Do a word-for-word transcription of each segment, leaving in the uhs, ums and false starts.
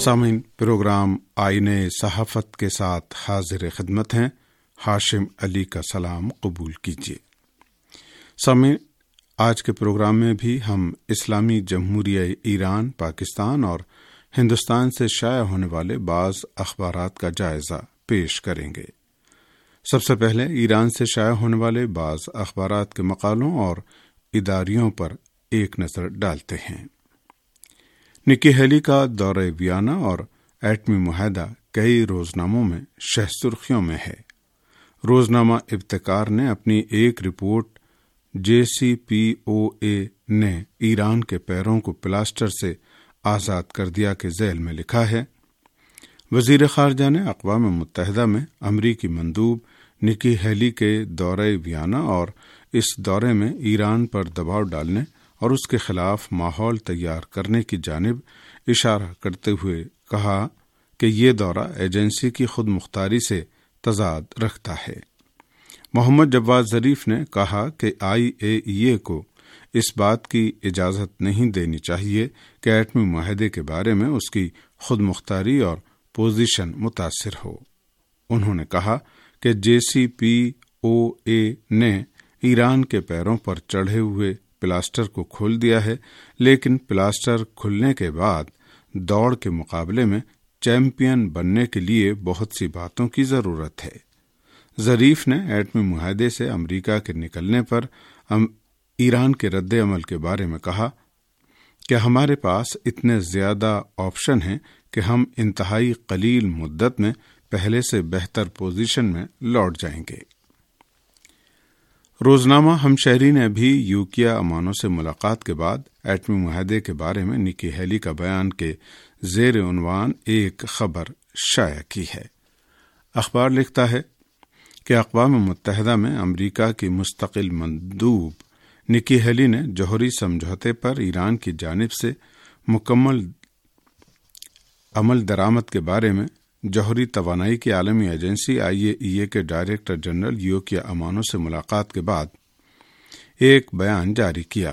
سامعین، پروگرام آئین صحافت کے ساتھ حاضر خدمت ہیں۔ ہاشم علی کا سلام قبول کیجیے۔ سامعین، آج کے پروگرام میں بھی ہم اسلامی جمہوریہ ایران، پاکستان اور ہندوستان سے شائع ہونے والے بعض اخبارات کا جائزہ پیش کریں گے۔ سب سے پہلے ایران سے شائع ہونے والے بعض اخبارات کے مقالوں اور اداریوں پر ایک نظر ڈالتے ہیں۔ نکی ہیلی کا دورہ ویانا اور ایٹمی معاہدہ کئی روزناموں میں شہ سرخیوں میں ہے۔ روزنامہ ابتکار نے اپنی ایک رپورٹ جے سی پی او اے نے ایران کے پیروں کو پلاسٹر سے آزاد کر دیا کے ذیل میں لکھا ہے، وزیر خارجہ نے اقوام متحدہ میں امریکی مندوب نکی ہیلی کے دورہ ویانا اور اس دورے میں ایران پر دباؤ ڈالنے اور اس کے خلاف ماحول تیار کرنے کی جانب اشارہ کرتے ہوئے کہا کہ یہ دورہ ایجنسی کی خود مختاری سے تضاد رکھتا ہے۔ محمد جواد ظریف نے کہا کہ آئی اے ای اے کو اس بات کی اجازت نہیں دینی چاہیے کہ ایٹمی معاہدے کے بارے میں اس کی خود مختاری اور پوزیشن متاثر ہو۔ انہوں نے کہا کہ جے سی پی او اے نے ایران کے پیروں پر چڑھے ہوئے پلاسٹر کو کھول دیا ہے، لیکن پلاسٹر کھلنے کے بعد دوڑ کے مقابلے میں چیمپئن بننے کے لیے بہت سی باتوں کی ضرورت ہے۔ ظریف نے ایٹمی معاہدے سے امریکہ کے نکلنے پر ایران کے رد عمل کے بارے میں کہا کہ ہمارے پاس اتنے زیادہ آپشن ہیں کہ ہم انتہائی قلیل مدت میں پہلے سے بہتر پوزیشن میں لوٹ جائیں گے۔ روزنامہ ہمشہری نے بھی یوکیا امانوں سے ملاقات کے بعد ایٹمی معاہدے کے بارے میں نکی ہیلی کا بیان کے زیر عنوان ایک خبر شائع کی ہے۔ اخبار لکھتا ہے کہ اقوام متحدہ میں امریکہ کی مستقل مندوب نکی ہیلی نے جوہری سمجھوتے پر ایران کی جانب سے مکمل عمل درآمد کے بارے میں جوہری توانائی کی عالمی ایجنسی آئی اے ای اے کے ڈائریکٹر جنرل یوکیا امانو سے ملاقات کے بعد ایک بیان جاری کیا۔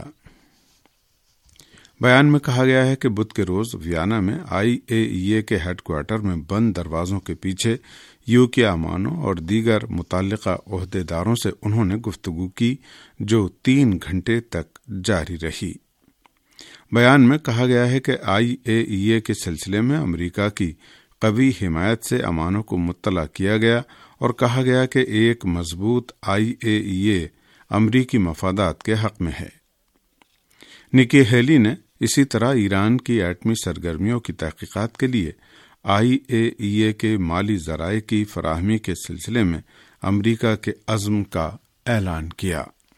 بیان میں کہا گیا ہے کہ بدھ کے روز ویانا میں آئی اے ای اے کے ہیڈ کوارٹر میں بند دروازوں کے پیچھے یوکیا امانو اور دیگر متعلقہ عہدیداروں سے انہوں نے گفتگو کی جو تین گھنٹے تک جاری رہی۔ بیان میں کہا گیا ہے کہ آئی اے ای اے کے سلسلے میں امریکہ کی قوی حمایت سے امانوں کو مطلع کیا گیا اور کہا گیا کہ ایک مضبوط آئی اے ای اے امریکی مفادات کے حق میں ہے۔ نکی ہیلی نے اسی طرح ایران کی ایٹمی سرگرمیوں کی تحقیقات کے لیے آئی اے ای اے کے مالی ذرائع کی فراہمی کے سلسلے میں امریکہ کے عزم کا اعلان کیا۔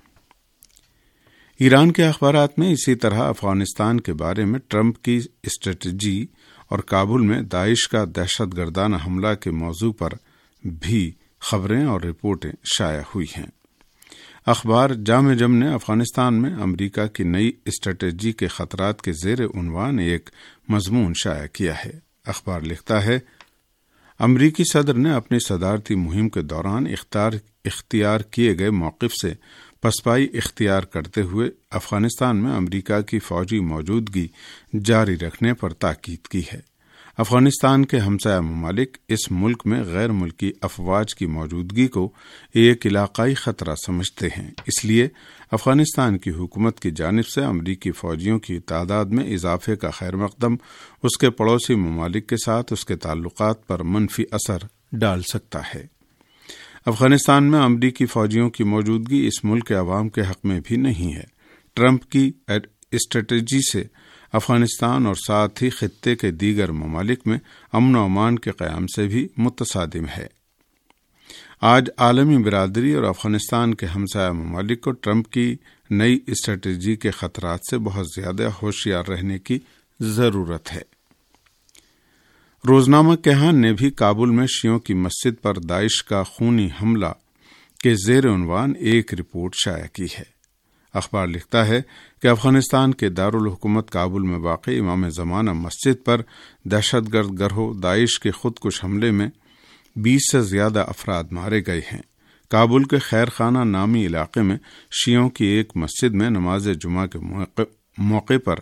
ایران کے اخبارات میں اسی طرح افغانستان کے بارے میں ٹرمپ کی اسٹریٹجی اور کابل میں داعش کا دہشت گردانہ حملہ کے موضوع پر بھی خبریں اور رپورٹیں شائع ہوئی ہیں۔ اخبار جامع جم نے افغانستان میں امریکہ کی نئی اسٹریٹجی کے خطرات کے زیر عنوان ایک مضمون شائع کیا ہے۔ اخبار لکھتا ہے، امریکی صدر نے اپنی صدارتی مہم کے دوران اختیار اختیار کیے گئے موقف سے پسپائی اختیار کرتے ہوئے افغانستان میں امریکہ کی فوجی موجودگی جاری رکھنے پر تاکید کی ہے۔ افغانستان کے ہمسایہ ممالک اس ملک میں غیر ملکی افواج کی موجودگی کو ایک علاقائی خطرہ سمجھتے ہیں، اس لیے افغانستان کی حکومت کی جانب سے امریکی فوجیوں کی تعداد میں اضافے کا خیر مقدم اس کے پڑوسی ممالک کے ساتھ اس کے تعلقات پر منفی اثر ڈال سکتا ہے۔ افغانستان میں امریکی فوجیوں کی موجودگی اس ملک کے عوام کے حق میں بھی نہیں ہے۔ ٹرمپ کی اسٹریٹجی سے افغانستان اور ساتھ ہی خطے کے دیگر ممالک میں امن و امان کے قیام سے بھی متصادم ہے۔ آج عالمی برادری اور افغانستان کے ہمسایہ ممالک کو ٹرمپ کی نئی اسٹریٹجی کے خطرات سے بہت زیادہ ہوشیار رہنے کی ضرورت ہے۔ روزنامہ کیہان نے بھی کابل میں شیعوں کی مسجد پر داعش کا خونی حملہ کے زیر عنوان ایک رپورٹ شائع کی ہے۔ اخبار لکھتا ہے کہ افغانستان کے دارالحکومت کابل میں واقع امام زمانہ مسجد پر دہشت گرد گروہ داعش کے خودکش حملے میں بیس سے زیادہ افراد مارے گئے ہیں۔ کابل کے خیر خانہ نامی علاقے میں شیعوں کی ایک مسجد میں نماز جمعہ کے موقع پر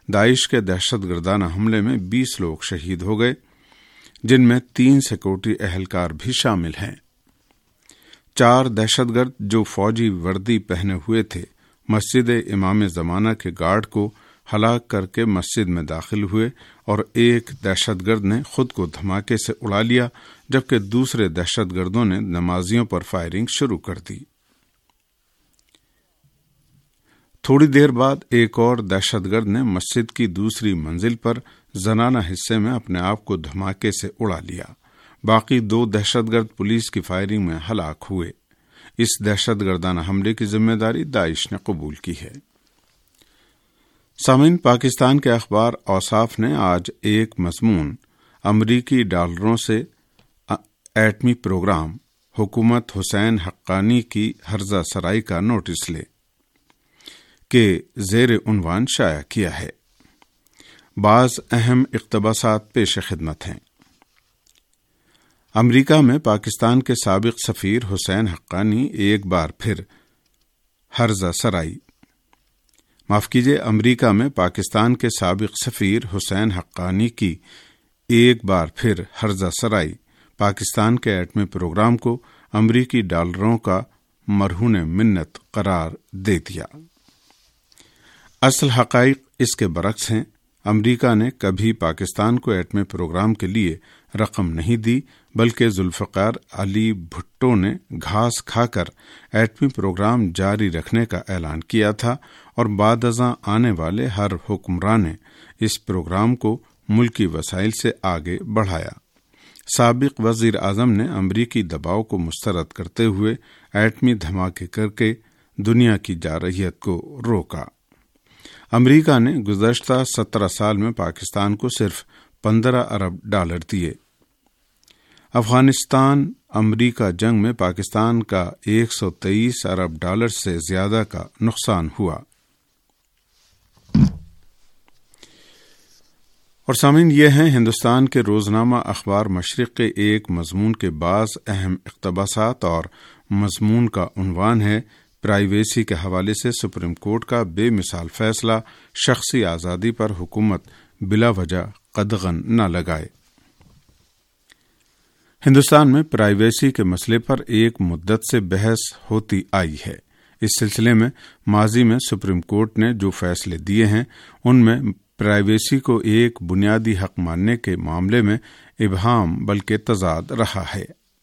داعش کے دہشت گردانہ حملے میں بیس لوگ شہید ہو گئے، جن میں تین سیکورٹی اہلکار بھی شامل ہیں۔ چار دہشت گرد جو فوجی وردی پہنے ہوئے تھے مسجد امام زمانہ کے گارڈ کو ہلاک کر کے مسجد میں داخل ہوئے اور ایک دہشت گرد نے خود کو دھماکے سے اڑا لیا، جبکہ دوسرے دہشت گردوں نے نمازیوں پر فائرنگ شروع کر دی۔ تھوڑی دیر بعد ایک اور دہشت گرد نے مسجد کی دوسری منزل پر زنانہ حصے میں اپنے آپ کو دھماکے سے اڑا لیا۔ باقی دو دہشت گرد پولیس کی فائرنگ میں ہلاک ہوئے۔ اس دہشت گردانہ حملے کی ذمہ داری داعش نے قبول کی ہے۔ سامعین، پاکستان کے اخبار اوصاف نے آج ایک مضمون امریکی ڈالروں سے ایٹمی پروگرام حکومت حسین حقانی کی ہرزہ سرائی کا نوٹس لے کے زیر عنوان شائع کیا ہے۔ بعض اہم اقتباسات پیش خدمت ہیں۔ امریکہ میں پاکستان کے سابق سفیر حسین حقانی ایک بار پھر ہرزہ سرائی معاف کیجیے امریکہ میں پاکستان کے سابق سفیر حسین حقانی کی ایک بار پھر ہرزہ سرائی پاکستان کے ایٹمی پروگرام کو امریکی ڈالروں کا مرہون منت قرار دے دیا۔ اصل حقائق اس کے برعکس ہیں۔ امریکہ نے کبھی پاکستان کو ایٹمی پروگرام کے لیے رقم نہیں دی، بلکہ ذوالفقار علی بھٹو نے گھاس کھا کر ایٹمی پروگرام جاری رکھنے کا اعلان کیا تھا، اور بعد ازاں آنے والے ہر حکمران نے اس پروگرام کو ملکی وسائل سے آگے بڑھایا۔ سابق وزیر اعظم نے امریکی دباؤ کو مسترد کرتے ہوئے ایٹمی دھماکے کر کے دنیا کی جارحیت کو روکا۔ امریکہ نے گزشتہ سترہ سال میں پاکستان کو صرف پندرہ ارب ڈالر دیے۔ افغانستان امریکہ جنگ میں پاکستان کا ایک سو تیئیس ارب ڈالر سے زیادہ کا نقصان ہوا۔ اور سامعین، یہ ہیں ہندوستان کے روزنامہ اخبار مشرق کے ایک مضمون کے بعض اہم اقتباسات، اور مضمون کا عنوان ہے پرائیویسی کے حوالے سے سپریم کورٹ کا بے مثال فیصلہ، شخصی آزادی پر حکومت بلا وجہ قدغن نہ لگائے۔ ہندوستان میں پرائیویسی کے مسئلے پر ایک مدت سے بحث ہوتی آئی ہے۔ اس سلسلے میں ماضی میں سپریم کورٹ نے جو فیصلے دیے ہیں ان میں پرائیویسی کو ایک بنیادی حق ماننے کے معاملے میں ابہام بلکہ تضاد رہا ہے۔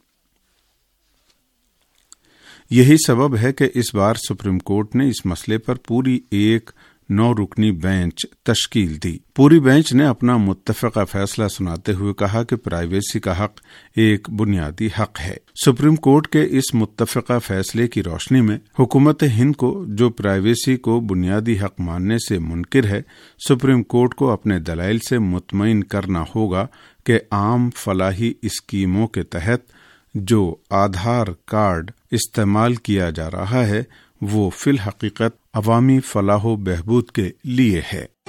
یہی سبب ہے کہ اس بار سپریم کورٹ نے اس مسئلے پر پوری ایک نو رکنی بینچ تشکیل دی۔ پوری بینچ نے اپنا متفقہ فیصلہ سناتے ہوئے کہا کہ پرائیویسی کا حق ایک بنیادی حق ہے۔ سپریم کورٹ کے اس متفقہ فیصلے کی روشنی میں حکومت ہند کو، جو پرائیویسی کو بنیادی حق ماننے سے منکر ہے، سپریم کورٹ کو اپنے دلائل سے مطمئن کرنا ہوگا کہ عام فلاحی اسکیموں کے تحت جو آدھار کارڈ استعمال کیا جا رہا ہے وہ فی الحقیقت عوامی فلاح و بہبود کے لیے ہے۔